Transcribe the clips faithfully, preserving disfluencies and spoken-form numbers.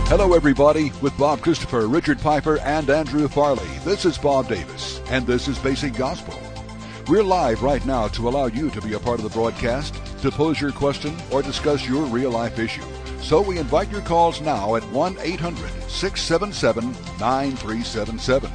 Hello, everybody. With Bob Christopher, Richard Piper, and Andrew Farley, this is Bob Davis, and this is Basic Gospel. We're live right now to allow you to be a part of the broadcast, to pose your question, or discuss your real-life issue. So we invite your calls now at one eight hundred six seven seven nine three seven seven.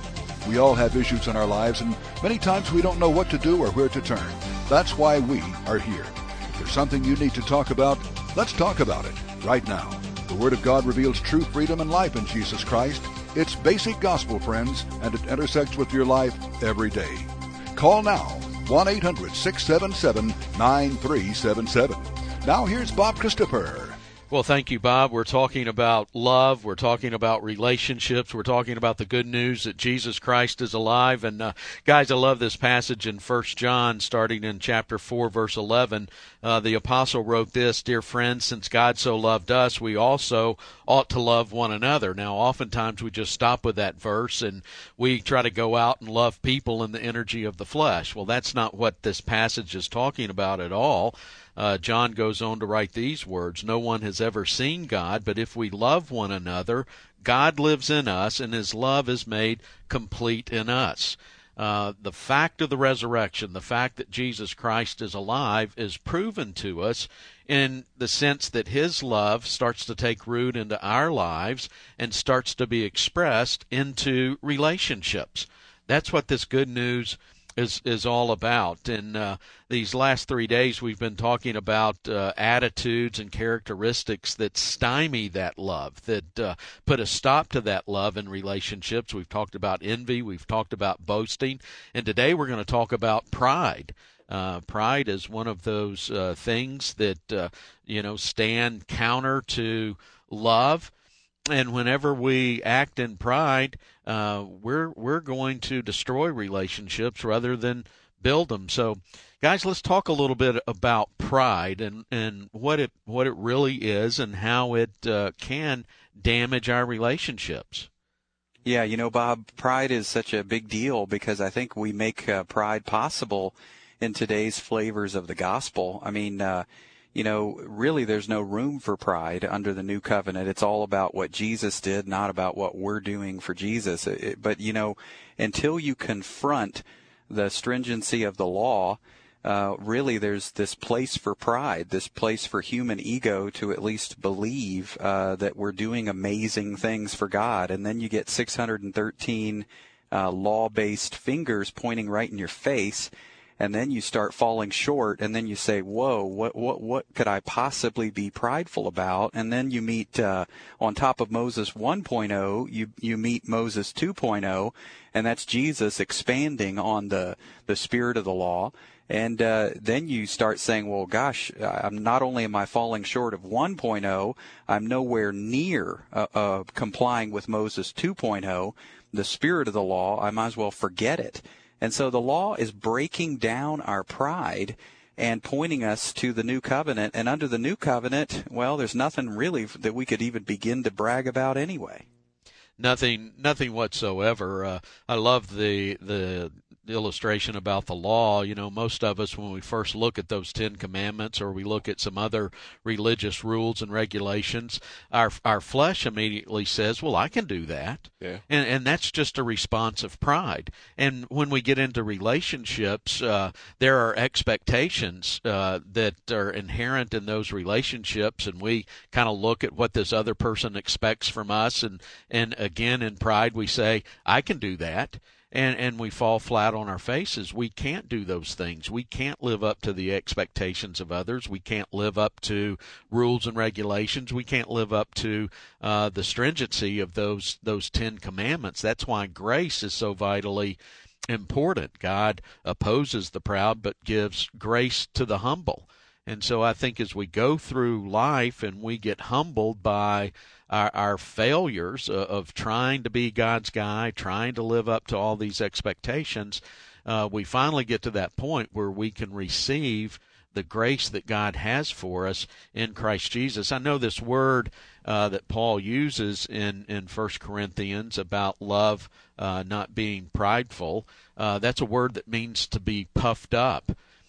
We all have issues in our lives, and many times we don't know what to do or where to turn. That's why we are here. If there's something you need to talk about, let's talk about it right now. The Word of God reveals true freedom and life in Jesus Christ. It's Basic Gospel, friends, and it intersects with your life every day. Call now, one eight hundred six seven seven nine three seven seven. Now here's Bob Christopher. Well, thank you, Bob. We're talking about love. We're talking about relationships. We're talking about the good news that Jesus Christ is alive. And, uh, guys, I love this passage in First John, starting in chapter four, verse eleven. Uh, the apostle wrote this, "Dear friends, since God so loved us, we also ought to love one another." Now, oftentimes we just stop with that verse and we try to go out and love people in the energy of the flesh. Well, that's not what this passage is talking about at all. Uh, John goes on to write these words, "No one has ever seen God, but if we love one another, God lives in us, and his love is made complete in us." Uh, the fact of the resurrection, the fact that Jesus Christ is alive, is proven to us in the sense that his love starts to take root into our lives and starts to be expressed into relationships. That's what this good news is is all about. In uh, these last three days, we've been talking about uh, attitudes and characteristics that stymie that love, that uh, put a stop to that love in relationships. We've talked about envy. We've talked about boasting. And today we're going to talk about pride. Uh, pride is one of those uh, things that, uh, you know, stand counter to love. And whenever we act in pride, uh, we're we're going to destroy relationships rather than build them. So, guys, let's talk a little bit about pride and, and what it what it really is and how it uh, can damage our relationships. Yeah, you know, Bob, pride is such a big deal because I think we make uh, pride possible in today's flavors of the gospel. I mean, uh, you know, really there's no room for pride under the new covenant. It's all about what Jesus did, not about what we're doing for Jesus. It, but, you know, until you confront the stringency of the law, uh, really there's this place for pride, this place for human ego to at least believe uh, that we're doing amazing things for God. And then you get six hundred thirteen uh, law-based fingers pointing right in your face. And then you start falling short, and then you say, whoa, what what what could I possibly be prideful about? And then you meet, uh, on top of Moses one point oh, you you meet Moses two point oh, and that's Jesus expanding on the, the spirit of the law. And uh, then you start saying, well, gosh, I'm not only am I falling short of one point oh, I'm nowhere near uh, uh, complying with Moses two point oh, the spirit of the law, I might as well forget it. And so the law is breaking down our pride and pointing us to the new covenant. And under the new covenant, well, there's nothing really that we could even begin to brag about anyway. Nothing, nothing whatsoever. Uh, I love the the illustration about the law. You know, most of us, when we first look at those Ten Commandments or we look at some other religious rules and regulations, our our flesh immediately says, well, I can do that. Yeah. And and that's just a response of pride. And when we get into relationships, uh, there are expectations uh, that are inherent in those relationships, and we kind of look at what this other person expects from us, and, and again, in pride, we say, I can do that. And and we fall flat on our faces. We can't do those things. We can't live up to the expectations of others. We can't live up to rules and regulations. We can't live up to uh, the stringency of those those Ten Commandments. That's why grace is so vitally important. God opposes the proud but gives grace to the humble. And so I think as we go through life and we get humbled by our, our failures of, of trying to be God's guy, trying to live up to all these expectations, uh, we finally get to that point where we can receive the grace that God has for us in Christ Jesus. I know this word uh, that Paul uses in, in First Corinthians about love uh, not being prideful, uh, that's a word that means to be puffed up.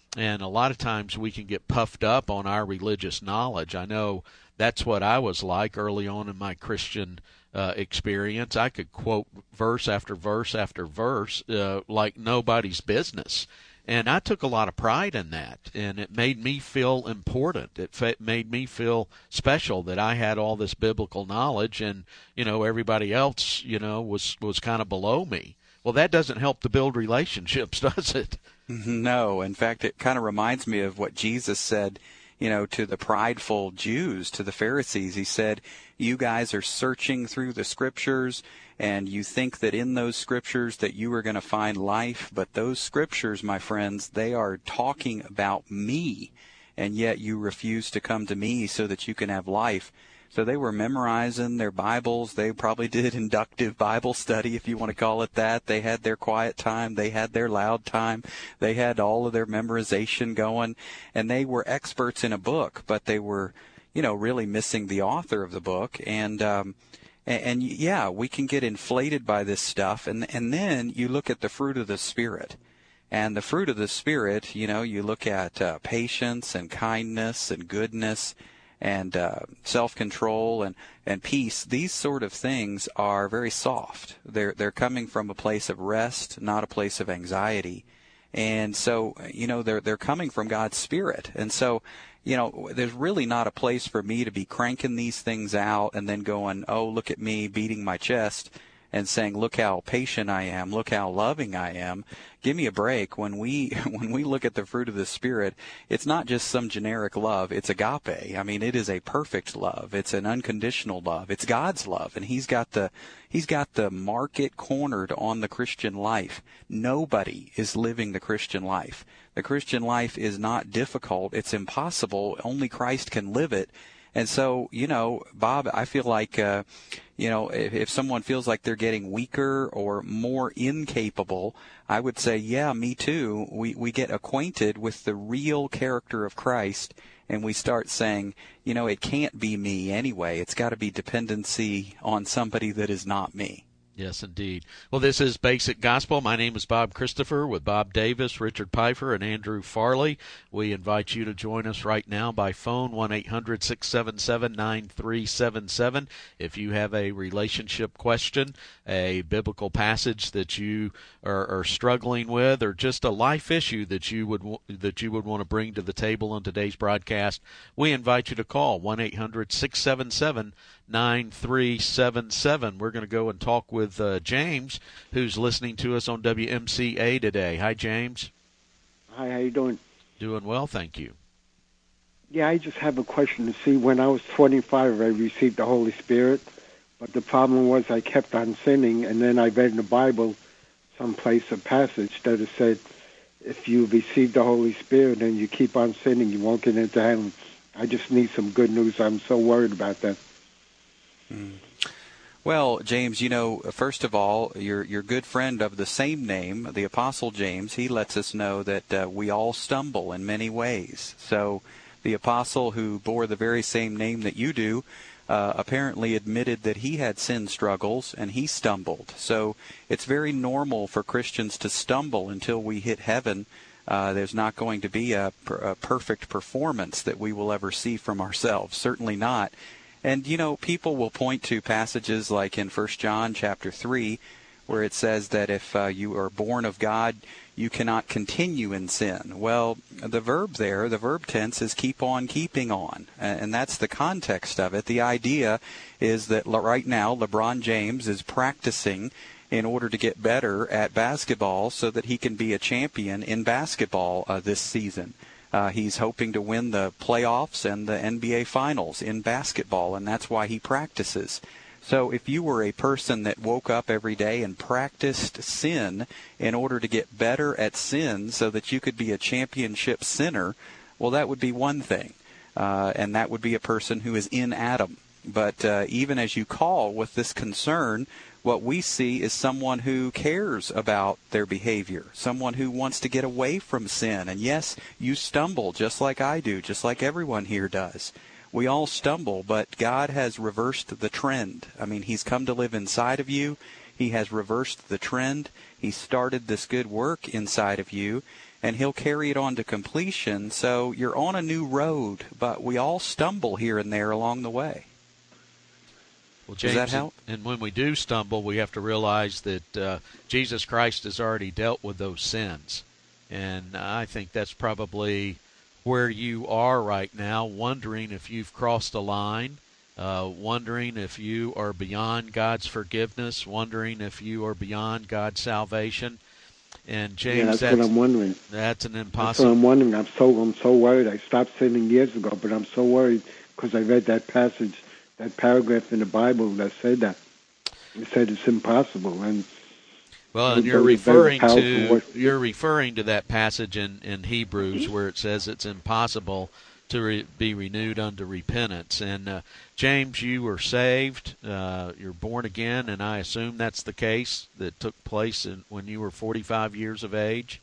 And a lot of times we can get puffed up on our religious knowledge. I know that's what I was like early on in my Christian uh, experience. I could quote verse after verse after verse uh, like nobody's business. And I took a lot of pride in that, and it made me feel important. It fa- made me feel special that I had all this biblical knowledge, and you know everybody else, you know, was was kind of below me. Well, that doesn't help to build relationships, does it? No. In fact, it kind of reminds me of what Jesus said, you know, to the prideful Jews, to the Pharisees. He said, "You guys are searching through the Scriptures, and you think that in those Scriptures that you are going to find life, but those Scriptures, my friends, they are talking about me, and yet you refuse to come to me so that you can have life." So they were memorizing their Bibles. They probably did inductive Bible study, if you want to call it that. They had their quiet time. They had their loud time. They had all of their memorization going, and they were experts in a book, but they were, you know, really missing the author of the book. And, um, and, and yeah, we can get inflated by this stuff. And, and then you look at the fruit of the Spirit. And the fruit of the Spirit, you know, you look at uh, patience and kindness and goodness and uh, self-control and, and peace. These sort of things are very soft. They're they're coming from a place of rest, not a place of anxiety. And so, you know, they're they're coming from God's Spirit. And so, you know, there's really not a place for me to be cranking these things out and then going, "Oh, look at me," beating my chest and saying, "Look how patient I am, look how loving I am." Give me a break. When we when we look at the fruit of the Spirit, it's not just some generic love. It's agape. I mean, it is a perfect love. It's an unconditional love. It's God's love, and He's got the He's got the market cornered on the Christian life. Nobody is living the Christian life. The Christian life is not difficult. It's impossible. Only Christ can live it. And so, you know, Bob, I feel like, uh, you know, if, if someone feels like they're getting weaker or more incapable, I would say, yeah, me too. We, we get acquainted with the real character of Christ, and we start saying, you know, it can't be me anyway. It's got to be dependency on somebody that is not me. Yes, indeed. Well, this is Basic Gospel. My name is Bob Christopher with Bob Davis, Richard Pfeiffer, and Andrew Farley. We invite you to join us right now by phone, one eight hundred six seven seven nine three seven seven. If you have a relationship question, a biblical passage that you are, are struggling with, or just a life issue that you would that you would want to bring to the table on today's broadcast, we invite you to call one eight hundred six seven seven nine three seven seven. We're going to go and talk with uh, James, who's listening to us on W M C A today. Hi, James. Hi, how you doing? Doing well, thank you. Yeah, I just have a question to see. When I was twenty-five, I received the Holy Spirit, but the problem was I kept on sinning, and then I read in the Bible someplace a passage that it said, if you receive the Holy Spirit and you keep on sinning, you won't get into heaven. I just need some good news. I'm so worried about that. Mm. Well, James, you know, first of all, your your good friend of the same name, the Apostle James, he lets us know that uh, we all stumble in many ways. So the apostle who bore the very same name that you do uh, apparently admitted that he had sin struggles and he stumbled. So it's very normal for Christians to stumble until we hit heaven. Uh, there's not going to be a, a perfect performance that we will ever see from ourselves. Certainly not. And, you know, people will point to passages like in First John chapter three, where it says that if uh, you are born of God, you cannot continue in sin. Well, the verb there, the verb tense, is keep on keeping on. And that's the context of it. The idea is that right now LeBron James is practicing in order to get better at basketball so that he can be a champion in basketball uh, this season. Uh, he's hoping to win the playoffs and the N B A Finals in basketball, and that's why he practices. So if you were a person that woke up every day and practiced sin in order to get better at sin so that you could be a championship sinner, well, that would be one thing, uh, and that would be a person who is in Adam. But uh, even as you call with this concern, what we see is someone who cares about their behavior, someone who wants to get away from sin. And yes, you stumble just like I do, just like everyone here does. We all stumble, but God has reversed the trend. I mean, He's come to live inside of you. He has reversed the trend. He started this good work inside of you. and he'll carry it on to completion. So you're on a new road, but we all stumble here and there along the way. Well, James, Does that help? And, and when we do stumble, we have to realize that uh, Jesus Christ has already dealt with those sins. And I think that's probably where you are right now, wondering if you've crossed a line, uh, wondering if you are beyond God's forgiveness, wondering if you are beyond God's salvation. And James, yeah, that's, that's what I'm wondering. That's an That's impossible. what I'm wondering. I'm so I'm so worried. I stopped sinning years ago, but I'm so worried because I read that passage, that paragraph in the Bible that said that. It said it's impossible, and well, and you're referring to you're referring to that passage in, in Hebrews where it says it's impossible to re, be renewed unto repentance. And uh, James, you were saved, uh, you're born again, and I assume that's the case that took place in, when you were forty-five years of age.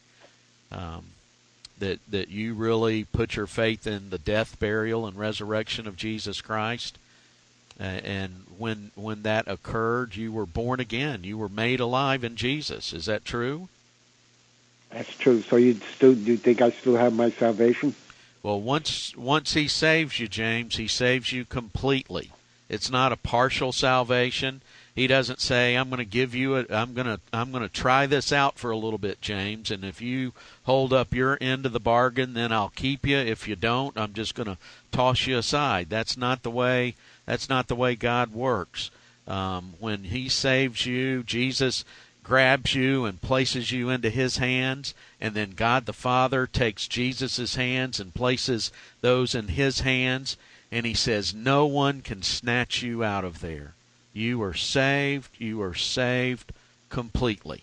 Um, that that you really put your faith in the death, burial, and resurrection of Jesus Christ. Uh, and when when that occurred, you were born again. You were made alive in Jesus. Is that true? That's true. So you still you think I still have my salvation? Well, once once he saves you, James, he saves you completely. It's not a partial salvation. He doesn't say, "I'm going to give you a I'm going to I'm going to try this out for a little bit, James, and if you hold up your end of the bargain, then I'll keep you. If you don't, I'm just going to toss you aside." That's not the way that's not the way God works. Um, when he saves you, Jesus grabs you and places you into his hands, and then God the Father takes Jesus' hands and places those in his hands, and he says, "No one can snatch you out of there. You are saved. You are saved completely."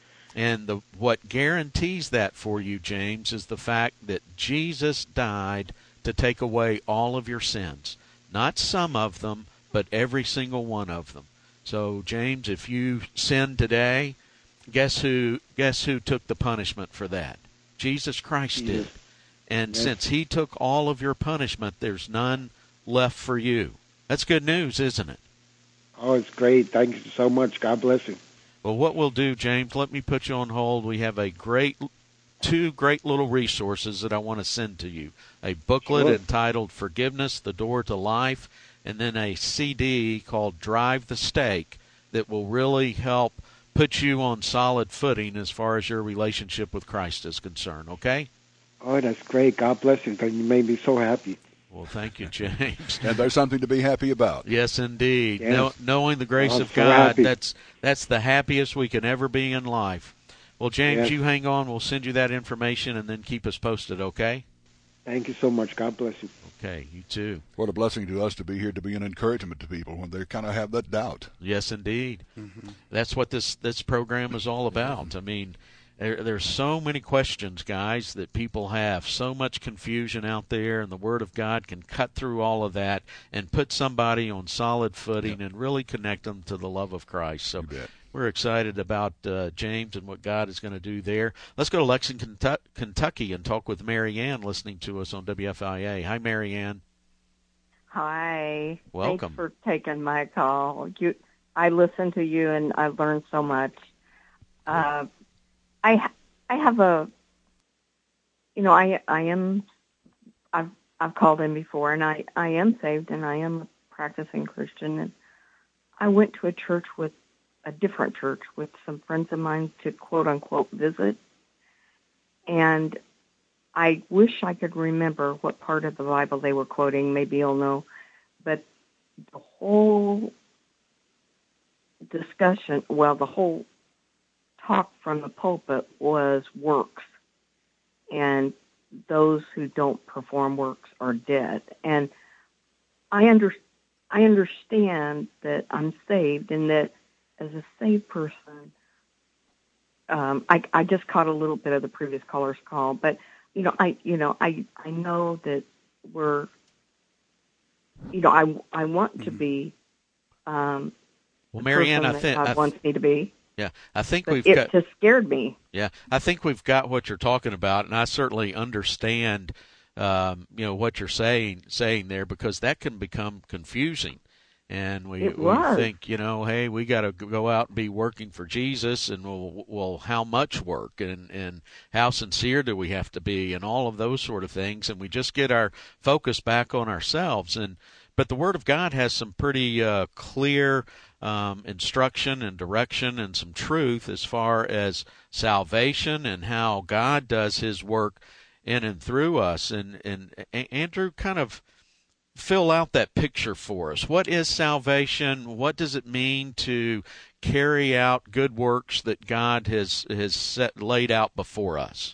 And the what guarantees that for you, James, is the fact that Jesus died to take away all of your sins. Not some of them, but every single one of them. So, James, if you sin today, guess who guess who took the punishment for that? Jesus Christ did. Yes. And Yes. since he took all of your punishment, there's none left for you. That's good news, isn't it? Oh, it's great. Thank you so much. God bless you. Well, what we'll do, James, let me put you on hold. We have a great, two great little resources that I want to send to you. A booklet Sure. entitled Forgiveness, the Door to Life, and then a C D called Drive the Stake that will really help put you on solid footing as far as your relationship with Christ is concerned, okay? Oh, that's great. God bless you. You made me so happy. Well, thank you, James. And there's something to be happy about. Yes, indeed. Yes. Know, knowing the grace I'm of so God, happy. that's that's the happiest we can ever be in life. Well, James, Yes. you hang on. We'll send you that information and then keep us posted, okay? Thank you so much. God bless you. Okay, you too. What a blessing to us to be here to be an encouragement to people when they kind of have that doubt. Yes, indeed. Mm-hmm. That's what this this program is all about. I mean, there, there's so many questions, guys, that people have. So much confusion out there, and the Word of God can cut through all of that and put somebody on solid footing Yep. and really connect them to the love of Christ. So You bet. we're excited about uh, James and what God is going to do there. Let's go to Lexington, Kentucky, and talk with Mary Ann, listening to us on W F I A. Hi, Mary Ann. Hi. Welcome. Thanks for taking my call. You, I listen to you, and I learned so much. Uh, I I have a, you know, I I am, I've I've called in before, and I I am saved, and I am a practicing Christian, and I went to a church with a different church with some friends of mine to quote unquote visit, and I wish I could remember what part of the Bible they were quoting. Maybe you'll know. But the whole discussion, well, the whole talk from the pulpit was works. And those who don't perform works are dead. And I, under, I understand that I'm saved and that as a saved person, um, I, I just caught a little bit of the previous caller's call, but You know, I you know, I I know that we're, you know, I, I want to be um, Well, the Mary Ann, person I that think God I th- wants me to be. yeah, I think But we've it got. just scared me. Yeah, I think we've got what you're talking about, and I certainly understand, um, you know, what you're saying saying there, because that can become confusing. And we, It we was. think, you know, hey, we got to go out and be working for Jesus, and well, well, how much work, and and how sincere do we have to be, and all of those sort of things, and we just get our focus back on ourselves. And but the Word of God has some pretty uh, clear um, instruction and direction and some truth as far as salvation and how God does His work in and through us. And and Andrew, kind of fill out that picture for us. What is salvation? What does it mean to carry out good works that God has has set laid out before us?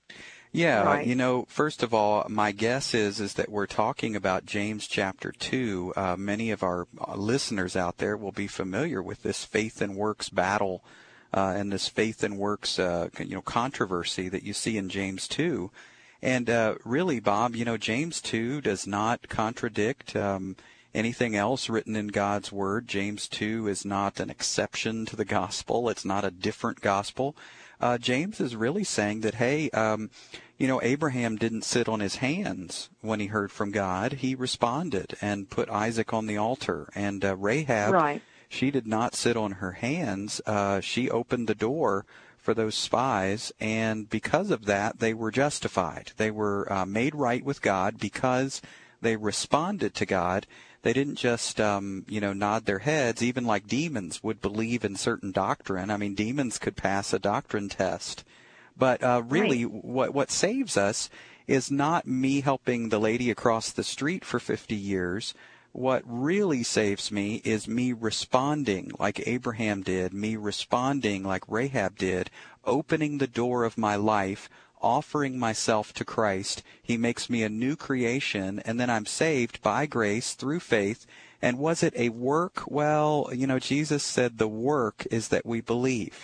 Yeah, Right. you know, first of all, my guess is is that we're talking about James chapter two. Uh, many of our listeners out there will be familiar with this faith and works battle uh, and this faith and works uh, you know controversy that you see in James two. And uh, really, Bob, you know, James two does not contradict um, anything else written in God's Word. James two is not an exception to the gospel. It's not a different gospel. Uh, James is really saying that, hey, um, you know, Abraham didn't sit on his hands when he heard from God. He responded and put Isaac on the altar. And uh, Rahab, Right. she did not sit on her hands. Uh, she opened the door for those spies, and because of that, they were justified. They were uh, made right with God because they responded to God. They didn't just, um, you know, nod their heads, even like demons would believe in certain doctrine. I mean, demons could pass a doctrine test. But uh, really, Right. what what saves us is not me helping the lady across the street for fifty years. What really saves me is me responding like Abraham did, me responding like Rahab did, opening the door of my life, offering myself to Christ. He makes me a new creation, and then I'm saved by grace through faith. And was it a work? Well, you know, Jesus said the work is that we believe.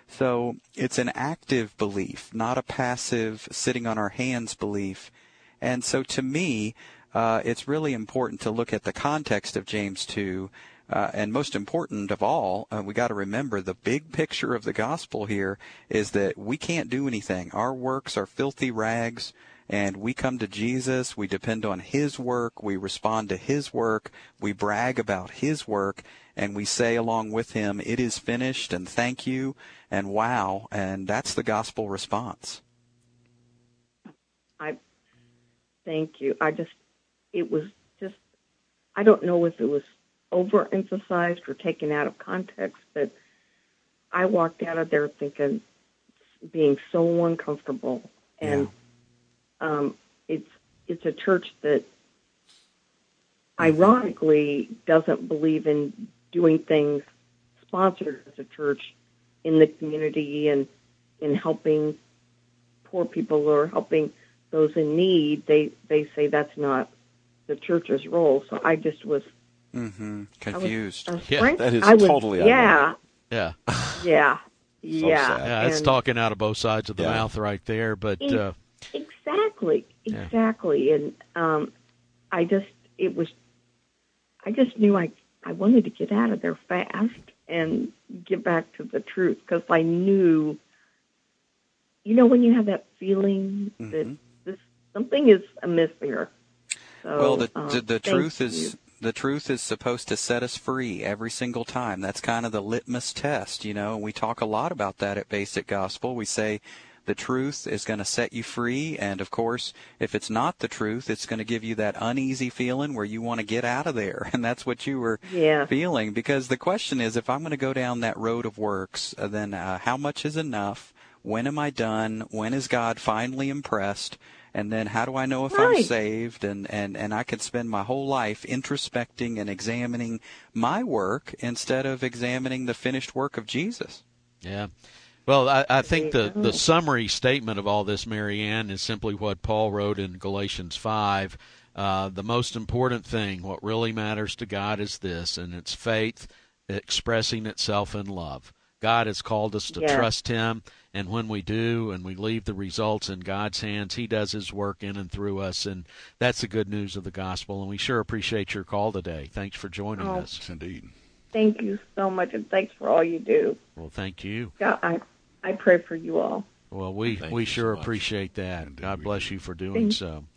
So it's an active belief, not a passive sitting on our hands belief. And so to me, Uh, it's really important to look at the context of James two, uh, and most important of all, uh, we got to remember the big picture of the gospel here is that we can't do anything. Our works are filthy rags, and we come to Jesus, we depend on His work, we respond to His work, we brag about His work, and we say along with Him, it is finished, and thank you, and wow, and that's the gospel response. I thank you. I just, it was just, I don't know if it was overemphasized or taken out of context, but I walked out of there thinking, being so uncomfortable. And yeah. um, it's it's a church that ironically doesn't believe in doing things sponsored as a church in the community and in helping poor people or helping those in need. They, they say that's not the church's role. So I just was mm-hmm. confused. I was, I was yeah, frank, that is I was, totally yeah, Yeah. yeah, So yeah. sad. Yeah, it's And talking out of both sides of the Yeah. mouth right there. But it- uh, exactly, Yeah. exactly. And um, I just, it was, I just knew I, I wanted to get out of there fast and get back to the truth because I knew, you know, when you have that feeling Mm-hmm. that this something is amiss here. So, Well, the um, the, the thank truth you. is the truth is supposed to set us free every single time. That's kind of the litmus test, you know. We talk a lot about that at Basic Gospel. We say the truth is going to set you free, and of course, if it's not the truth, it's going to give you that uneasy feeling where you want to get out of there, and that's what you were Yeah. feeling. Because the question is, if I'm going to go down that road of works, uh, then uh, how much is enough? When am I done? When is God finally impressed? And then how do I know if Right. I'm saved? And, and, and I could spend my whole life introspecting and examining my work instead of examining the finished work of Jesus. yeah. Well, I, I think There you the, go. the summary statement of all this, Mary Ann, is simply what Paul wrote in Galatians five. Uh, the most important thing, what really matters to God is this, and it's faith expressing itself in love. God has called us to Yes. trust Him, and when we do and we leave the results in God's hands, He does His work in and through us, and that's the good news of the gospel, and we sure appreciate your call today. Thanks for joining Oh. us. Yes, indeed. Thank you so much, and thanks for all you do. Well, thank you. God, I, I pray for you all. Well, we, Thank we you sure so much. appreciate that. Indeed God we bless do. you for doing Thank- so.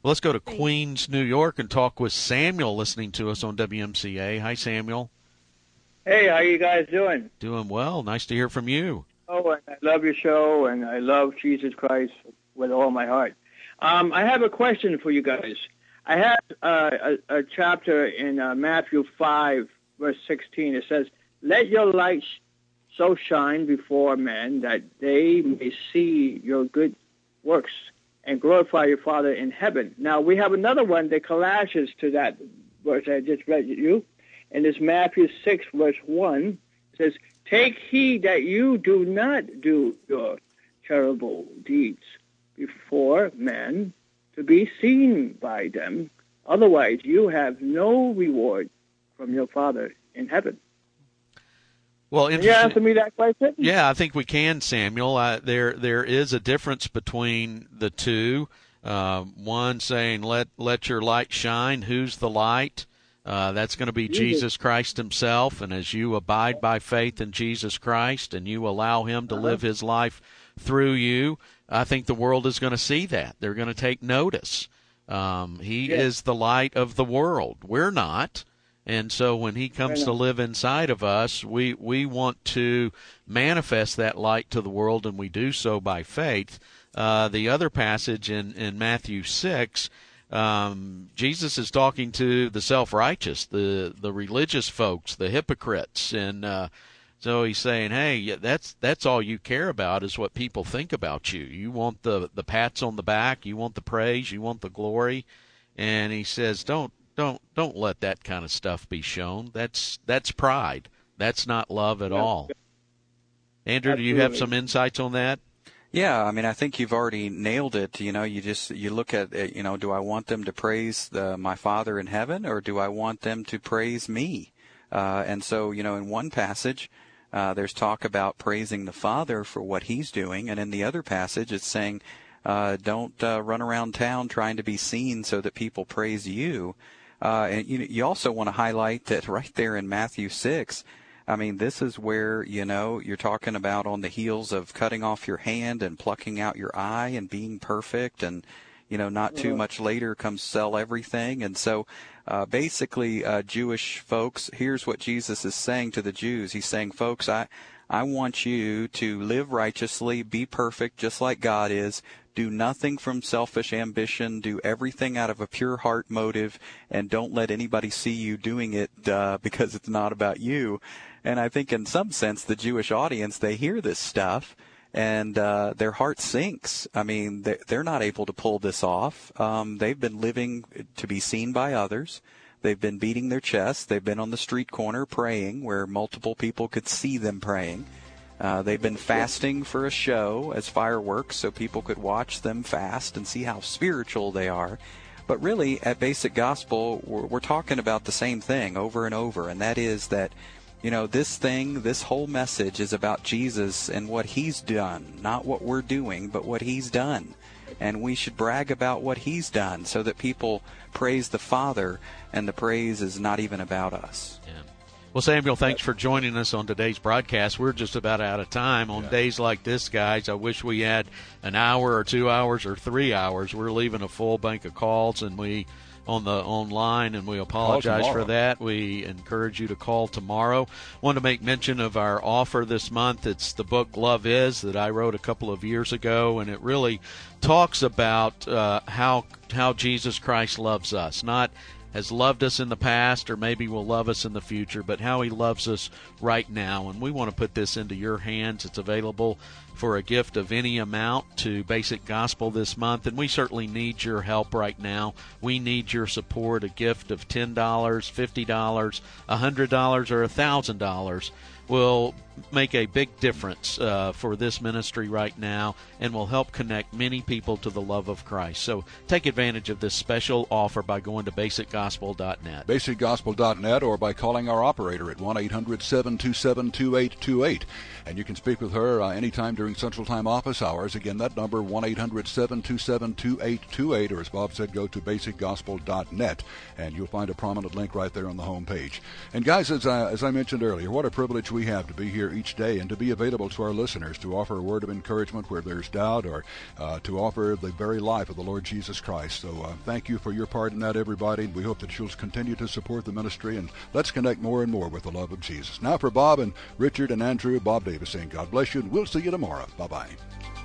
Well, let's go to Queens, New York, and talk with Samuel listening to us on W M C A. Hi, Samuel. Hey, how you guys doing? Doing well. Nice to hear from you. Oh, and I love your show, and I love Jesus Christ with all my heart. Um, I have a question for you guys. I have uh, a, a chapter in uh, Matthew five, verse sixteen. It says, "Let your light so shine before men that they may see your good works and glorify your Father in heaven." Now, we have another one that collages to that verse I just read you. And it's Matthew six, verse one. It says, "Take heed that you do not do your terrible deeds before men to be seen by them. Otherwise, you have no reward from your Father in heaven." Well, can you answer me that question? Yeah, I think we can, Samuel. Uh, there, there is a difference between the two. Uh, one saying, "Let let your light shine." Who's the light? Uh, that's going to be Jesus. Jesus Christ himself. And as you abide by faith in Jesus Christ and you allow him to uh-huh. live his life through you, I think the world is going to see that. They're going to take notice. Um, he yes. is the light of the world. We're not. And so when he comes to live inside of us, we, we want to manifest that light to the world, and we do so by faith. Uh, the other passage in, in Matthew six, um, Jesus is talking to the self-righteous, the, the religious folks, the hypocrites. And uh, so he's saying, hey, that's that's all you care about is what people think about you. You want the, the pats on the back. You want the praise. You want the glory. And he says, don't. Don't don't let that kind of stuff be shown. That's that's pride. That's not love at yeah. all. Andrew, Absolutely. Do you have some insights on that? Yeah, I mean, I think you've already nailed it. You know, you just you look at you know, do I want them to praise the, my Father in heaven, or do I want them to praise me? Uh, and so, you know, in one passage, uh, there's talk about praising the Father for what He's doing, and in the other passage, it's saying, uh, don't uh, run around town trying to be seen so that people praise you. Uh, and you, you also want to highlight that right there in Matthew six, I mean, this is where, you know, you're talking about on the heels of cutting off your hand and plucking out your eye and being perfect. And, you know, not too much later comes sell everything. And so uh, basically, uh, Jewish folks, here's what Jesus is saying to the Jews. He's saying, folks, I, I want you to live righteously, be perfect, just like God is. Do nothing from selfish ambition. Do everything out of a pure heart motive, and don't let anybody see you doing it uh, because it's not about you. And I think in some sense the Jewish audience, they hear this stuff, and uh, their heart sinks. I mean, they're, they're not able to pull this off. Um, they've been living to be seen by others. They've been beating their chests. They've been on the street corner praying where multiple people could see them praying. Uh, they've been fasting for a show as fireworks so people could watch them fast and see how spiritual they are. But really, at Basic Gospel, we're, we're talking about the same thing over and over, and that is that, you know, this thing, this whole message is about Jesus and what He's done, not what we're doing, but what He's done. And we should brag about what He's done so that people praise the Father, and the praise is not even about us. Yeah. Well, Samuel, thanks for joining us on today's broadcast. We're just about out of time. On yeah. days like this, guys, I wish we had an hour or two hours or three hours. We're leaving a full bank of calls, and we on the online, and we apologize for that. We encourage you to call tomorrow. Want to make mention of our offer this month. It's the book Love Is that I wrote a couple of years ago, and it really talks about uh, how how Jesus Christ loves us, not has loved us in the past or maybe will love us in the future, but how He loves us right now. And we want to put this into your hands. It's available for a gift of any amount to Basic Gospel this month, and we certainly need your help right now. We need your support. A gift of ten dollars, fifty dollars, one hundred dollars, or one thousand dollars will make a big difference uh, for this ministry right now and will help connect many people to the love of Christ. So take advantage of this special offer by going to basic gospel dot net. basic gospel dot net, or by calling our operator at one eight hundred seven two seven two eight two eight. And you can speak with her uh, anytime during Central Time office hours. Again, that number, one eight hundred seven two seven two eight two eight, or as Bob said, go to basic gospel dot net, and you'll find a prominent link right there on the home page. And guys, as I, as I mentioned earlier, what a privilege we we have to be here each day and to be available to our listeners, to offer a word of encouragement where there's doubt, or uh, to offer the very life of the Lord Jesus Christ. So uh, thank you for your part in that, everybody. We hope that you'll continue to support the ministry, and let's connect more and more with the love of Jesus. Now for Bob and Richard and Andrew, Bob Davis saying God bless you, and we'll see you tomorrow. Bye-bye.